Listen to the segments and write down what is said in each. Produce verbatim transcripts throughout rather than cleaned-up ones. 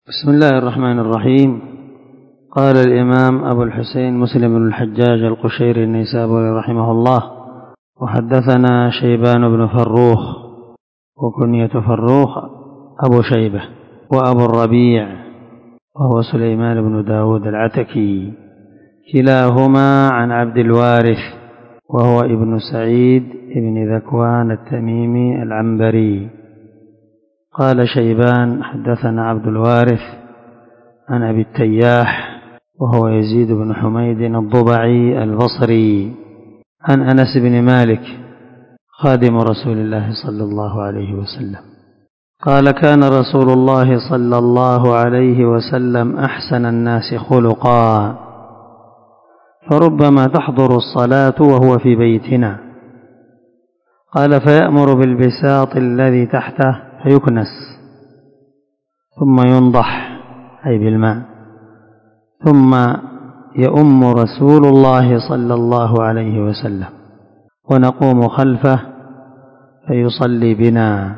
بسم الله الرحمن الرحيم. قال الإمام أبو الحسين مسلم بن الحجاج القشيري النيسابوري رحمه الله: وحدثنا شيبان بن فروخ وكنية فروخ أبو شيبة، وأبو الربيع وهو سليمان بن داود العتكي، كلاهما عن عبد الوارث وهو ابن سعيد بن ذكوان التميمي العنبري. قال شيبان: حدثنا عبد الوارث عن أبي التياح وهو يزيد بن حميد الضبعي البصري عن أنس بن مالك خادم رسول الله صلى الله عليه وسلم قال: كان رسول الله صلى الله عليه وسلم أحسن الناس خلقا، فربما تحضر الصلاة وهو في بيتنا، قال: فيأمر بالبساط الذي تحته فيكنس ثم ينضح أي بالماء، ثم يؤم رسول الله صلى الله عليه وسلم ونقوم خلفه فيصلي بنا،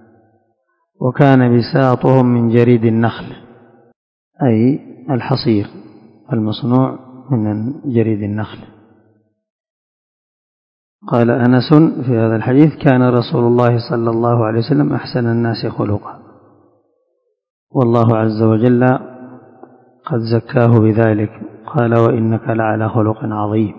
وكان بساطهم من جريد النخل أي الحصير المصنوع من جريد النخل. قال أنس في هذا الحديث: كان رسول الله صلى الله عليه وسلم أحسن الناس خلقا، والله عز وجل قد زكاه بذلك، قال: وإنك لعلى خلق عظيم.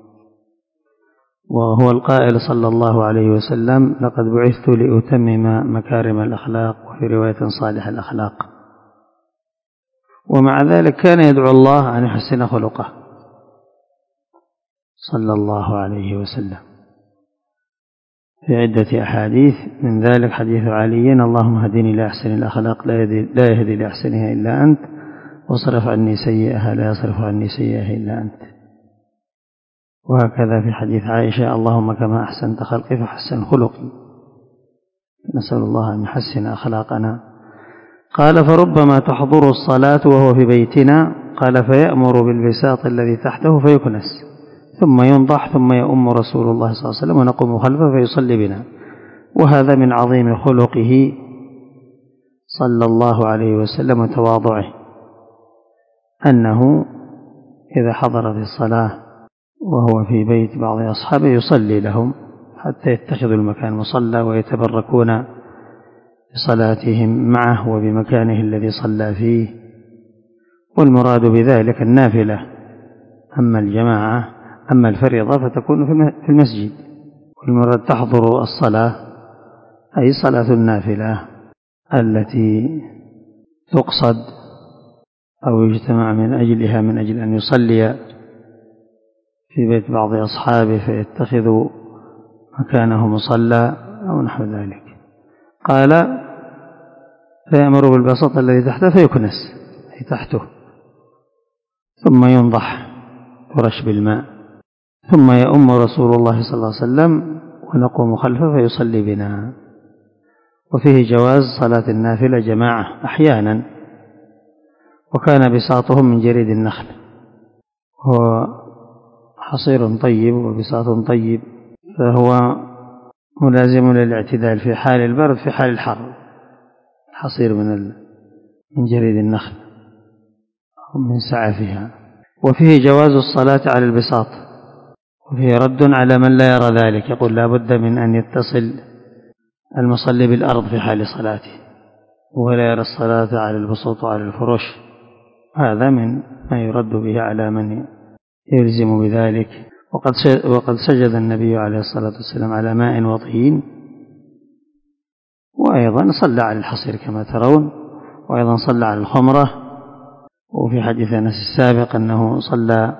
وهو القائل صلى الله عليه وسلم: لقد بعثت لأتمم مكارم الأخلاق، وفي رواية صالح الأخلاق. ومع ذلك كان يدعو الله أن يحسن خلقه صلى الله عليه وسلم في عدة أحاديث، من ذلك حديث علي: اللهم هدني لأحسن الأخلاق لا يهدي لأحسنها إلا أنت، وصرف عني سيئها لا يصرف عني سيئها إلا أنت. وهكذا في حديث عائشة: اللهم كما أحسنت خلقي فحسن خلقي. نسأل الله أن يحسن أخلاقنا. قال: فربما تحضر الصلاة وهو في بيتنا، قال: فيأمر بالبساط الذي تحته فيكنس ثم ينضح ثم يؤم رسول الله صلى الله عليه وسلم ونقوم خلفه فيصلي بنا. وهذا من عظيم خلقه صلى الله عليه وسلم وتواضعه، أنه إذا حضرت الصلاة وهو في بيت بعض أصحابه يصلي لهم حتى يتخذوا المكان مصلى ويتبركون بصلاتهم معه وبمكانه الذي صلى فيه. والمراد بذلك النافلة، أما الجماعة أما الفريضة فتكون في المسجد. والمراد تحضر الصلاة أي صلاة النافلة التي تقصد أو يجتمع من أجلها من أجل أن يصلي في بيت بعض أصحابه فيتخذوا مكانه مصلى أو نحو ذلك. قال: فيأمر بالبساط الذي تحته فيكنس أي تحته، ثم ينضح ورش بالماء، ثم يؤم رسول الله صلى الله عليه وسلم ونقوم خلفه فيصلي بنا. وفيه جواز صلاة النافلة جماعة أحيانا. وكان بساطهم من جريد النخل، هو حصير طيب وبساط طيب، فهو ملازم للاعتدال في حال البرد في حال الحر. حصير من من جريد النخل أو من سعفها. وفيه جواز الصلاة على البساط، وفيه رد على من لا يرى ذلك، يقول لا بد من أن يتصل المصلي بالأرض في حال صلاته ولا يرى الصلاة على البساط وعلى الفرش. هذا من ما يرد به على من يلزم بذلك. وقد وقد سجد النبي عليه الصلاة والسلام على ماء وطين، وأيضا صلى على الحصير كما ترون، وأيضا صلى على الخمرة. وفي حديث أنس السابق أنه صلى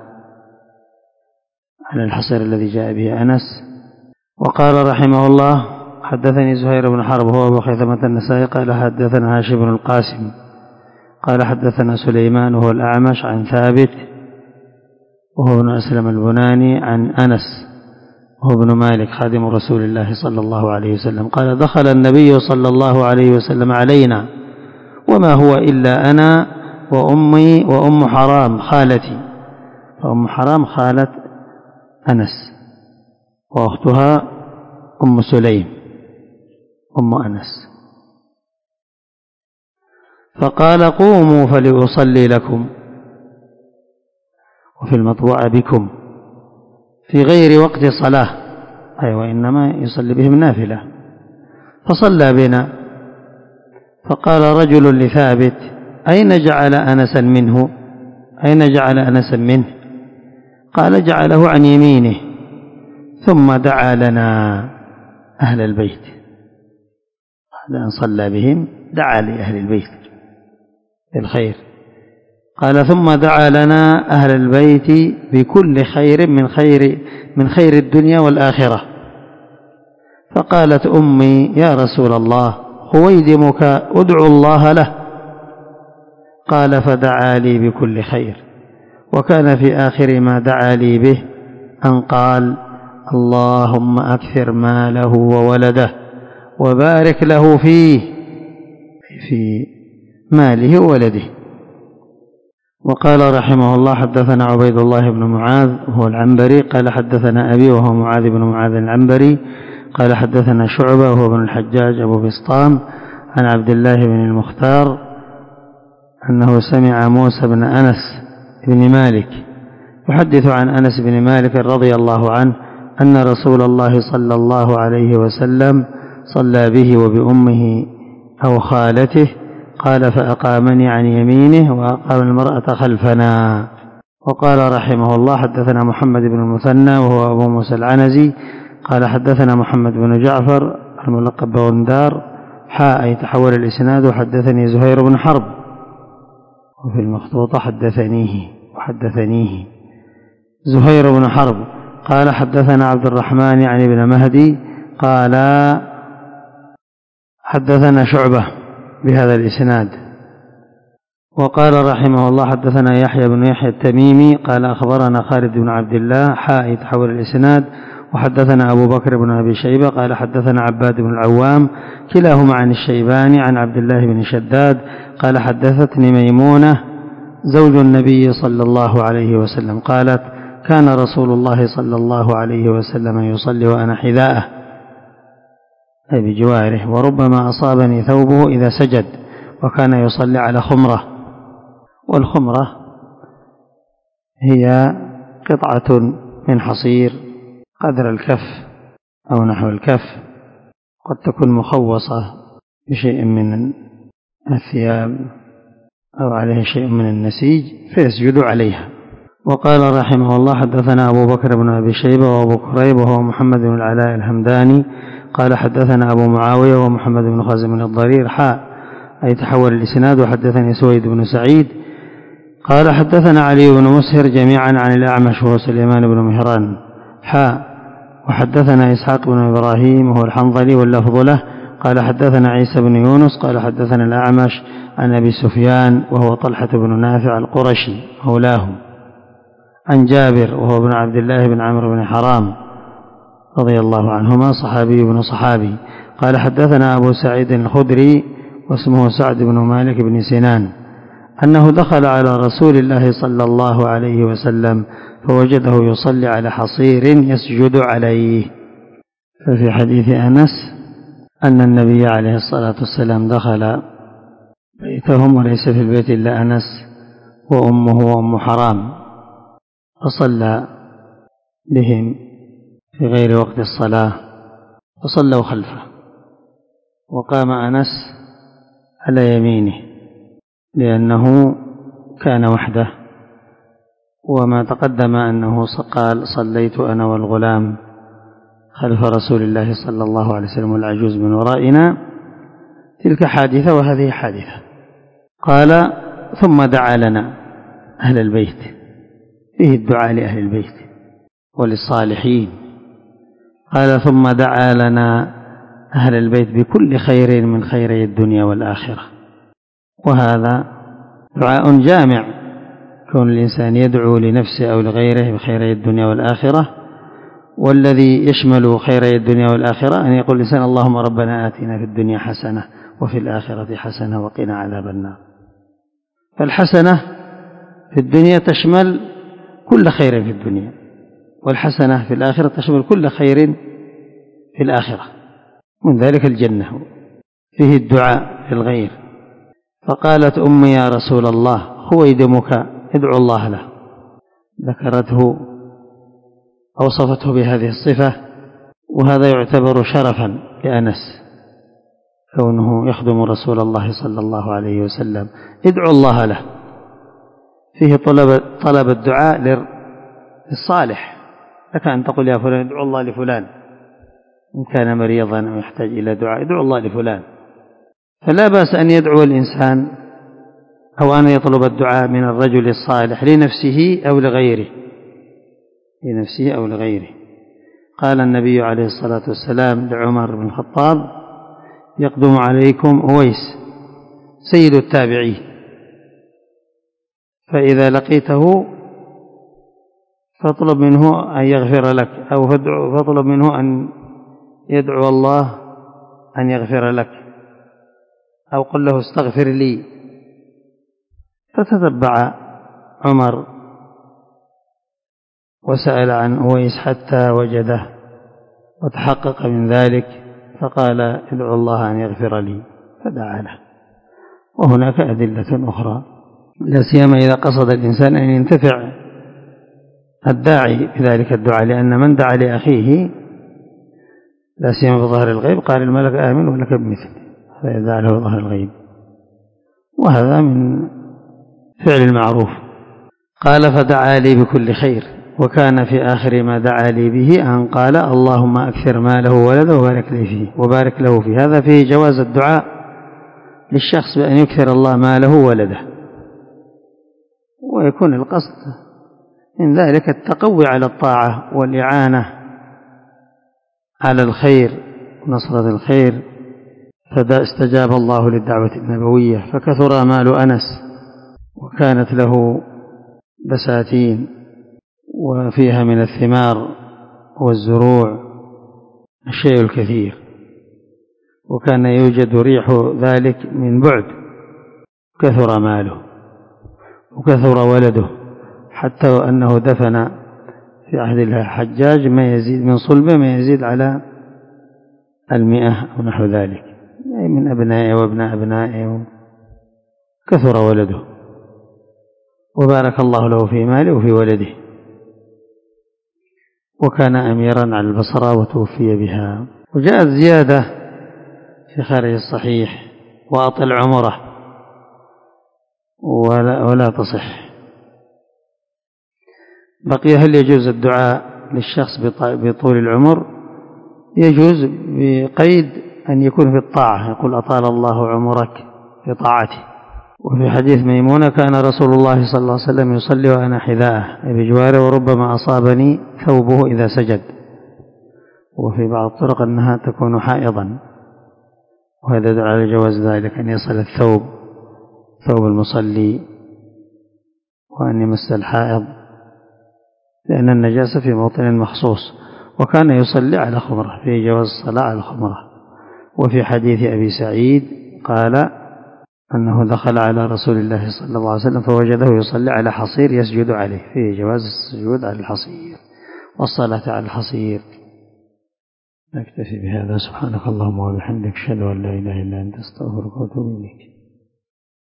على الحصير الذي جاء به أنس. وقال رحمه الله: حدثني زهير بن حرب هو أبو خيثمة النسائي قال: حدثنا هاشم بن القاسم قال: حدثنا سليمان وهو الأعمش عن ثابت وهو ابن أسلم البناني عن أنس وهو ابن مالك خادم رسول الله صلى الله عليه وسلم قال: دخل النبي صلى الله عليه وسلم علينا وما هو إلا أنا وأمي وأم حرام خالتي. فأم حرام خالة أنس، وأختها أم سليم أم أنس. فقال قوموا فلأصلي لكم، وفي المطبوع بكم، في غير وقت صلاة، أي وإنما يصلي بهم نافلة. فصلى بنا، فقال رجل لثابت: أين جعل أنسا منه؟ أين جعل أنسا منه؟ قال: جعله عن يمينه. ثم دعا لنا أهل البيت، بعد أن صلى بهم دعا لأهل البيت بالخير. قال: ثم دعا لنا أهل البيت بكل خير من خير من خير الدنيا والآخرة. فقالت أمي: يا رسول الله، خويدمك أدعو الله له. قال: فدعا لي بكل خير، وكان في آخر ما دعا لي به أن قال: اللهم أكثر ماله وولده وبارك له فيه، في ماله وولده. وقال رحمه الله: حدثنا عبيد الله بن معاذ وهو العنبري قال حدثنا أبي وهو معاذ بن معاذ العنبري قال حدثنا شعبة وهو بن الحجاج أبو بسطام عن عبد الله بن المختار أنه سمع موسى بن أنس بن مالك يحدث عن أنس بن مالك رضي الله عنه أن رسول الله صلى الله عليه وسلم صلى به وبأمه أو خالته، قال: فأقامني عن يمينه وأقام المرأة خلفنا. وقال رحمه الله: حدثنا محمد بن المثنى وهو أبو موسى العنزي قال حدثنا محمد بن جعفر الملقب بغندار حاء يتحول الإسناد وحدثني زهير بن حرب، وفي المخطوطة حدثنيه وحدثنيه زهير بن حرب قال حدثنا عبد الرحمن يعني بن مهدي قال حدثنا شعبة بهذا الإسناد. وقال رحمه الله: حدثنا يحيى بن يحيى التميمي قال أخبرنا خالد بن عبد الله حاء يتحول الإسناد وحدثنا أبو بكر بن أبي شيبة قال حدثنا عباد بن العوام كلاهما عن الشيباني عن عبد الله بن شداد قال حدثتني ميمونة زوج النبي صلى الله عليه وسلم قالت: كان رسول الله صلى الله عليه وسلم يصلي وأنا حذاءه، أي بجواره، وربما أصابني ثوبه إذا سجد، وكان يصلي على خمرة. والخمرة هي قطعة من حصير قدر الكف أو نحو الكف، قد تكون مخوصة بشيء من الثياب أو عليه شيء من النسيج فيسجد عليها. وقال رحمه الله: حدثنا أبو بكر بن أبي شيبة وأبو كريب وهو محمد بن العلاء الهمداني قال حدثنا أبو معاوية ومحمد بن خازم الضرير حاء أي تحول الإسناد وحدثني سويد بن سعيد قال حدثنا علي بن مسهر جميعا عن الأعمش وهو سليمان بن مهران حاء وحدثنا إسحاق بن إبراهيم وهو الحنظلي واللفظ له قال حدثنا عيسى بن يونس قال حدثنا الأعمش عن أبي سفيان وهو طلحة بن نافع القرشي مولاهم عن جابر وهو ابن عبد الله بن عمرو بن حرام رضي الله عنهما صحابي بن صحابي قال حدثنا أبو سعيد الخدري واسمه سعد بن مالك بن سنان أنه دخل على رسول الله صلى الله عليه وسلم فوجده يصلي على حصير يسجد عليه. ففي حديث أنس أن النبي عليه الصلاة والسلام دخل بيتهم وليس في البيت إلا أنس وأمه وأم حرام، فصلى بهم في غير وقت الصلاة فصلوا خلفه، وقام أنس على يمينه لأنه كان وحده، وما تقدم أنه قال: صليت أنا والغلام خلف رسول الله صلى الله عليه وسلم والعجوز من ورائنا، تلك حادثة وهذه حادثة. قال: ثم دعا لنا أهل البيت، فيه الدعاء لأهل البيت وللصالحين. قال: ثم دعا لنا أهل البيت بكل خير من خيري الدنيا والآخرة. وهذا دعاء جامع، كون الإنسان يدعو لنفسه أو لغيره بخيري الدنيا والآخرة، والذي يشمل خيري الدنيا والآخرة أن يقول الإنسان: اللهم ربنا آتنا في الدنيا حسنة وفي الآخرة حسنة وقنا عذاب النار. فالحسنة في الدنيا تشمل كل خير في الدنيا، والحسنة في الآخرة تشمل كل خير في الآخرة، من ذلك الجنة. فيه الدعاء للغير، فقالت أمي يا رسول الله خويدمك ادعو الله له. ذكرته أوصفته بهذه الصفة، وهذا يعتبر شرفا لأنس كونه يخدم رسول الله صلى الله عليه وسلم. ادعو الله له فيه طلب, طلب الدعاء للصالح، لك أن تقول يا فلان ادعو الله لفلان إن كان مريضا أو يحتاج إلى دعاء، ادعو الله لفلان. فلا بأس أن يدعو الإنسان أو أن يطلب الدعاء من الرجل الصالح لنفسه أو لغيره لنفسه أو لغيره. قال النبي عليه الصلاة والسلام لعمر بن الخطاب يقدم عليكم أويس سيد التابعين، فإذا لقيته فاطلب منه أن يغفر لك، أو فاطلب منه أن يدعو الله أن يغفر لك، أو قل له استغفر لي. فتتبع عمر وسأل عن أويس حتى وجده وتحقق من ذلك، فقال ادعو الله أن يغفر لي، فدعا له. وهناك أدلة أخرى، لا سيما إذا قصد الإنسان أن ينتفع الداعي بذلك الدعاء، لأن من دعا لأخيه لا سيما بظهر الغيب قال الملك آمن ولك بمثل، فيدعى له ظهر الغيب، وهذا من فعل المعروف. قال فدعا لي بكل خير، وكان في آخر ما دعا لي به أن قال اللهم أكثر ماله وولده وبارك لي فيه وبارك له فيه. هذا فيه جواز الدعاء للشخص بأن يكثر الله ماله وولده، ويكون القصد من ذلك التقوي على الطاعة والإعانة على الخير ونصرة الخير. فاستجاب الله للدعوة النبوية فكثر مال أنس، وكانت له بساتين وفيها من الثمار والزروع الشيء الكثير، وكان يوجد ريح ذلك من بعد. كثر ماله وكثر ولده، حتى أنه دفن في عهد الحجاج ما يزيد من صلبه ما يزيد على المئة أو نحو ذلك، أي من أبنائه وابناء أبنائه. كثر ولده وبارك الله له في ماله وفي ولده. وكان أميرا على البصرة وتوفي بها. وجاءت زيادة في خارج الصحيح وأطل عمره ولا, ولا تصح. بقي هل يجوز الدعاء للشخص بطول العمر؟ يجوز بقيد أن يكون في الطاعة، يقول أطال الله عمرك في طاعته. وفي حديث ميمونة كان رسول الله صلى الله عليه وسلم يصلي وأنا حذاءه أي بجواره، وربما أصابني ثوبه إذا سجد. وفي بعض الطرق أنها تكون حائضا، وهذا يدل على جواز ذلك أن يصل الثوب ثوب المصلي وأن يمس الحائض، لأن النجاسة في موطن مخصوص. وكان يصلي على خمرة، في جواز الصلاة على الخمرة. وفي حديث أبي سعيد قال أنه دخل على رسول الله صلى الله عليه وسلم فوجده يصلي على حصير يسجد عليه، في جواز السجود على الحصير والصلاة على الحصير. نكتفي بهذا. سبحانك اللهم وبحمدك أشهد أن لا إله إلا أنت أستغفرك وأتوب إليك.